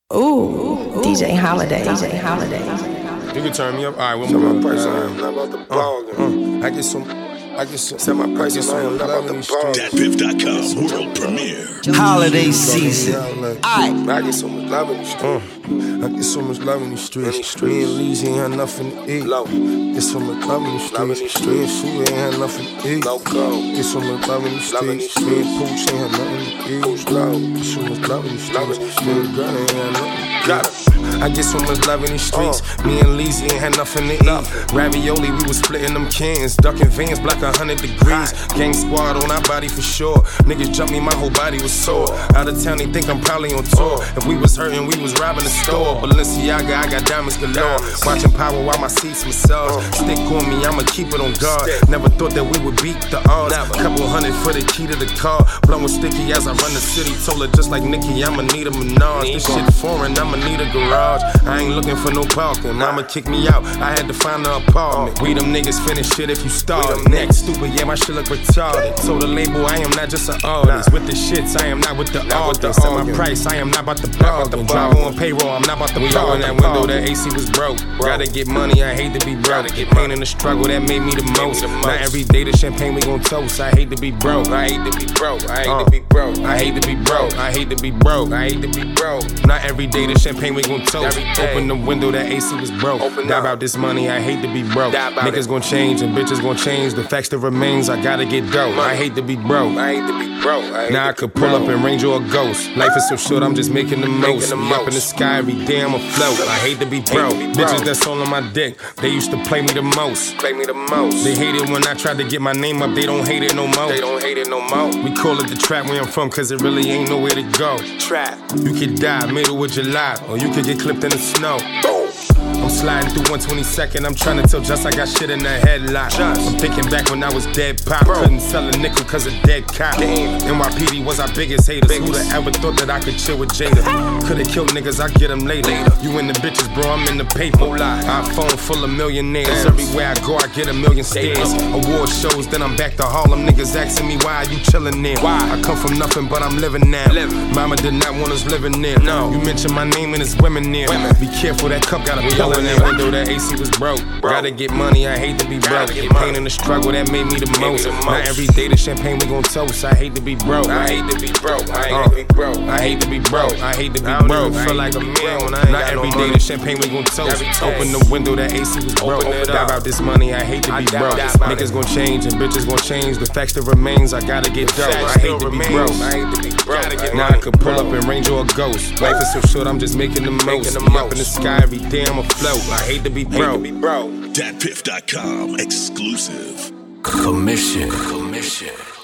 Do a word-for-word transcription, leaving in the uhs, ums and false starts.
Ooh, D J Holiday, D J Holiday. You can turn me up. All right, we'll set move my price on. on, not about the ball. Uh, uh, I get some. I get some. Set my price on, not about the ball. Dat Piff dot com world premiere. Holiday season. I get so much love in the street. Uh, I get so much love in these streets. In the streets. Me and Leezy ain't had nothing to eat. Low. Get so much love in these Love in streets. these Me and streets. Shoe ain't had nothing to eat. Low go. Get so much love in these Love in these streets. Me and streets. Pooch ain't had nothing to eat. Pooch low. Get so much love in these Love in streets. these Me and Gunna ain't had nothing to eat. Got it. I get so much love in these streets. Me and Leezy ain't had nothing to eat. Ravioli, we was splitting them cans. Ducking vans, black a hundred degrees. Gang squad on our body for sure. Niggas jumped me, my whole body was sore. Out of town, they think I'm probably on tour. If we was hurting, we was robbing the store. Balenciaga, I got diamonds galore. Watching Power while my seats massage. Stick on me, I'ma keep it on guard. Never thought that we would beat the odds. Couple hundred for the key to the car. Blowing sticky as I run the city. Told her just like Nicki, I'ma need a Minaj. This shit foreign, I'ma need a garage. I ain't looking for no parking. Mama kicked me out, I had to find an apartment. We them niggas finish shit if you start. Next stupid, yeah, my shit look retarded. Told the label I am not just an artist. With the shits, I am not with the artists. Set my price, I am not about to bargain. Drive on payroll, I'm not about to bargain. In that window, the A C was broke. Gotta get money, I hate to be broke. Pain in the struggle, that made me the most. Not every day the champagne we gon' toast. I hate to be broke. I hate to be broke. I hate to be broke. I hate to be broke. I hate to be broke. I hate to be broke. Not every day the champagne we gon' toast. Open the window, that A C was broke. Die about this money, I hate to be broke. Niggas gon' change and bitches gon' change. The facts that remains, I gotta get dope. I hate to be broke. I hate to be broke. I Now I could pull up and range or a ghost. Life is so short, I'm just making the most. Me up in the sky every day, I'm afloat. I hate to be broke. Bitches that's all on my dick, they used to play me the most. Play me the most. They hate it when I tried to get my name up, they don't hate it no more. They don't hate it no more. We call it the trap where I'm from, cause it really ain't nowhere to go. Trap. You could die middle of July, or you could get clipped in the snow. Boom. I'm sliding through one twenty-second, I'm trying to tell just I got shit in the headlock. Just. I'm thinking back when I was dead pop, Bro. couldn't sell a nickel cause of dead cop. Damn. N Y P D was our biggest haters. Biggest. Who'da ever thought that I could chill with Jada? Could've killed niggas, I get them later. Later. You and the bitches, bro, I'm in the paper. Moolah. iPhone full of millionaires. Damn. Everywhere I go, I get a million stares. Award shows, then I'm back to Harlem. Niggas asking me why are you chillin' there? Why? I come from nothing, but I'm living now. Living. Mama did not want us living there. No. You mention my name and it's women there. Women. Be careful, that cup got a pill in in that there. window, that A C was broke. Broke. Gotta get money, I hate to be broke. Gotta get Get pain money. in the struggle, that made me the Made me most. the Not most. every day the champagne we gon' toast. I hate to be broke. I hate to be broke. I hate Uh, to be broke. I hate to be broke. I hate to be I don't broke. even- I Feel hate like to a be man broke. when I I ain't Not got no every day money. the champagne we gon' toast. Every day. Open the window, that A C was broke. Open it Die up. about this money, I hate to I be die broke. about this money. Niggas gon' change and bitches gon' change. The facts that remains, I gotta get dope. Facts I hate still to be remains. broke. I hate to be broke. Gotta get I now hate I to could be pull up broke. and range or a ghost. Life is so short, I'm just making the most. Making the Me up in the most. sky every day, I'm afloat. I hate to be Hate to broke. be broke. Dat Piff dot com exclusive. Commission. Commission.